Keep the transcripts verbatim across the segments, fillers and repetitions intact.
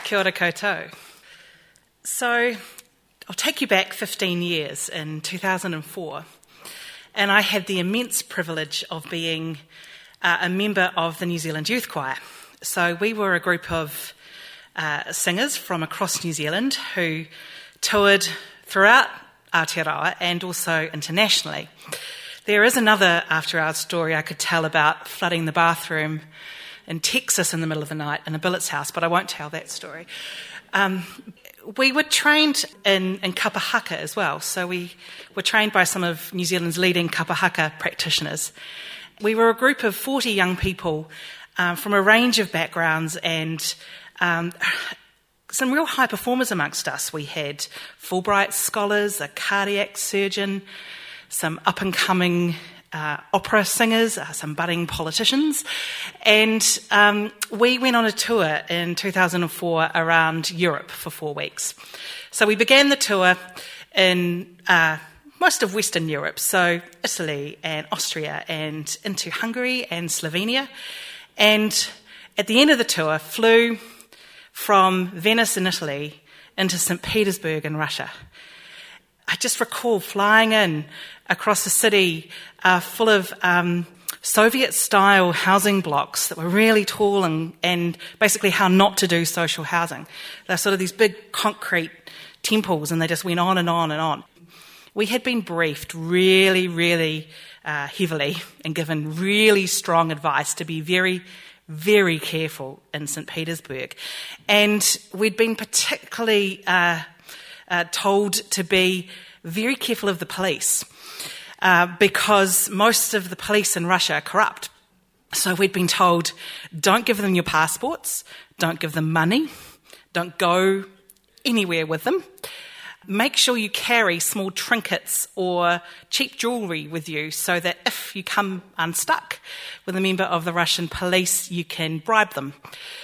Kia ora koutou. So, I'll take you back fifteen years in two thousand four, and I had the immense privilege of being uh, a member of the New Zealand Youth Choir. So we were a group of uh, singers from across New Zealand who toured throughout Aotearoa and also internationally. There is another after-hours story I could tell about flooding the bathroom in Texas in the middle of the night in a billet's house, but I won't tell that story. Um, we were trained in, in kapa haka as well, so we were trained by some of New Zealand's leading kapa haka practitioners. We were a group of forty young people um, from a range of backgrounds and um, some real high performers amongst us. We had Fulbright scholars, a cardiac surgeon, some up-and-coming uh, opera singers, uh, some budding politicians, and um, we went on a tour in two thousand four around Europe for four weeks. So we began the tour in uh, most of Western Europe, so Italy and Austria and into Hungary and Slovenia, and at the end of the tour flew from Venice in Italy into Saint Petersburg in Russia. I just recall flying in across a city uh, full of um, Soviet-style housing blocks that were really tall and, and basically how not to do social housing. They're sort of these big concrete temples, and they just went on and on and on. We had been briefed really, really uh, heavily and given really strong advice to be very, very careful in Saint Petersburg. And we'd been particularly uh, uh, told to be very careful of the police uh, because most of the police in Russia are corrupt. So we'd been told, don't give them your passports, don't give them money, don't go anywhere with them. Make sure you carry small trinkets or cheap jewellery with you so that if you come unstuck with a member of the Russian police, you can bribe them.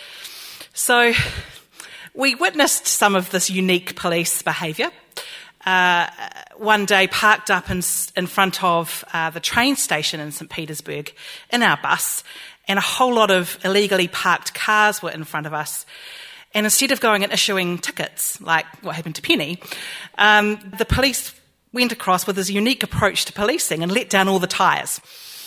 So we witnessed some of this unique police behaviour. Uh, one day parked up in, in front of uh, the train station in Saint Petersburg in our bus, and a whole lot of illegally parked cars were in front of us. And instead of going and issuing tickets, like what happened to Penny, um, the police went across with this unique approach to policing and let down all the tyres.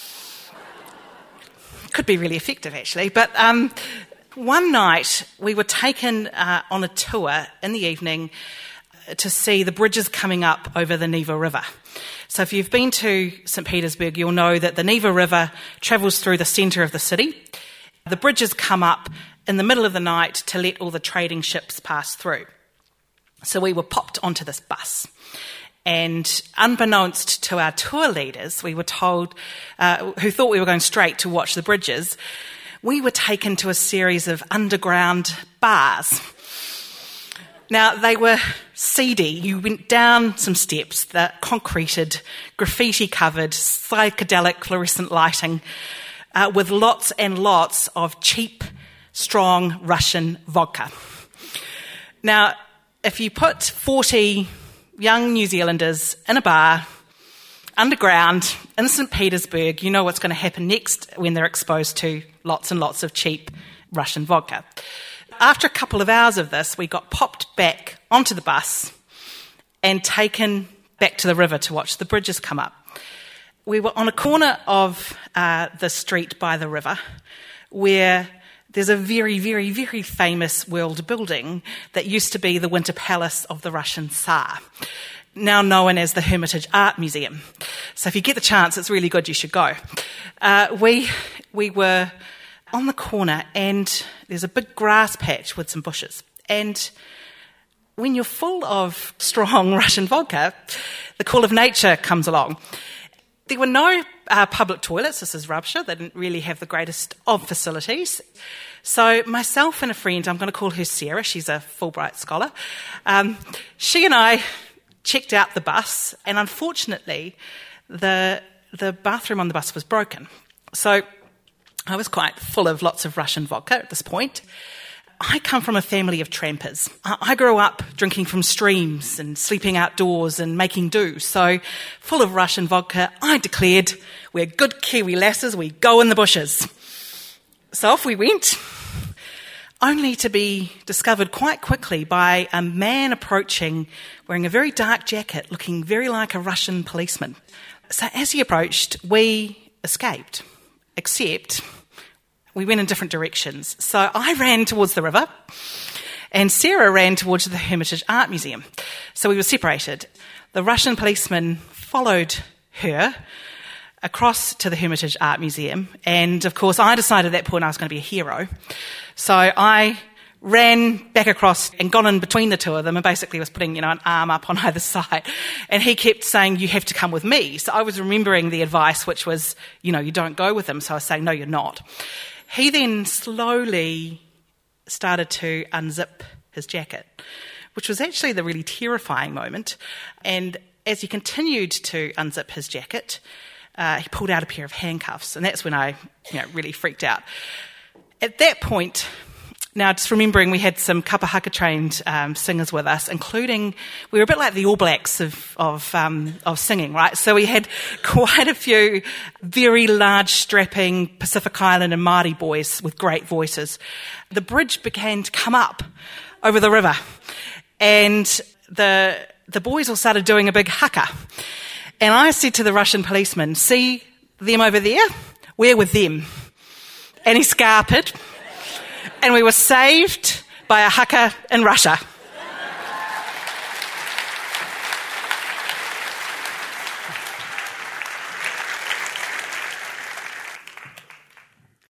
Could be really effective, actually. But um, one night we were taken uh, on a tour in the evening to see the bridges coming up over the Neva River. So if you've been to Saint Petersburg, you'll know that the Neva River travels through the centre of the city. The bridges come up in the middle of the night to let all the trading ships pass through. So we were popped onto this bus. And unbeknownst to our tour leaders, we were told, uh, who thought we were going straight to watch the bridges, we were taken to a series of underground bars. Now, they were seedy. You went down some steps, the concreted, graffiti-covered, psychedelic fluorescent lighting, uh, with lots and lots of cheap, strong Russian vodka. Now, if you put forty young New Zealanders in a bar, underground, in Saint Petersburg, you know what's going to happen next when they're exposed to lots and lots of cheap Russian vodka. After a couple of hours of this, we got popped back onto the bus and taken back to the river to watch the bridges come up. We were on a corner of uh, the street by the river where there's a very, very, very famous world building that used to be the Winter Palace of the Russian Tsar, now known as the Hermitage Art Museum. So if you get the chance, it's really good, you should go. Uh, we we were on the corner and there's a big grass patch with some bushes. And when you're full of strong Russian vodka, the call of nature comes along. There were no uh, public toilets. This is Russia. They didn't really have the greatest of facilities. So myself and a friend, I'm going to call her Sarah, she's a Fulbright scholar, um, she and I checked out the bus, and unfortunately the the bathroom on the bus was broken. So I was quite full of lots of Russian vodka at this point. I come from a family of trampers. I grew up drinking from streams and sleeping outdoors and making do. So, full of Russian vodka, I declared, we're good Kiwi lasses, we go in the bushes. So off we went. only to be discovered quite quickly by a man approaching wearing a very dark jacket, looking very like a Russian policeman. So as he approached, we escaped, except we went in different directions. So I ran towards the river, and Sarah ran towards the Hermitage Art Museum. So we were separated. The Russian policeman followed her across to the Hermitage Art Museum, and of course I decided at that point I was going to be a hero. So I ran back across and got in between the two of them and basically was putting, you know, an arm up on either side. And he kept saying, you have to come with me. So I was remembering the advice, which was, you know, you don't go with them. So I was saying, no, you're not. He then slowly started to unzip his jacket, which was actually the really terrifying moment. And as he continued to unzip his jacket, uh, he pulled out a pair of handcuffs. And that's when I, you know, really freaked out. At that point, now just remembering we had some kapa haka trained um, singers with us, including, we were a bit like the All Blacks of of, um, of singing, right? So we had quite a few very large, strapping Pacific Island and Māori boys with great voices. The bridge began to come up over the river, and the the boys all started doing a big haka. And I said to the Russian policeman, see them over there? We're with them. And he scarpered. And we were saved by a haka in Russia.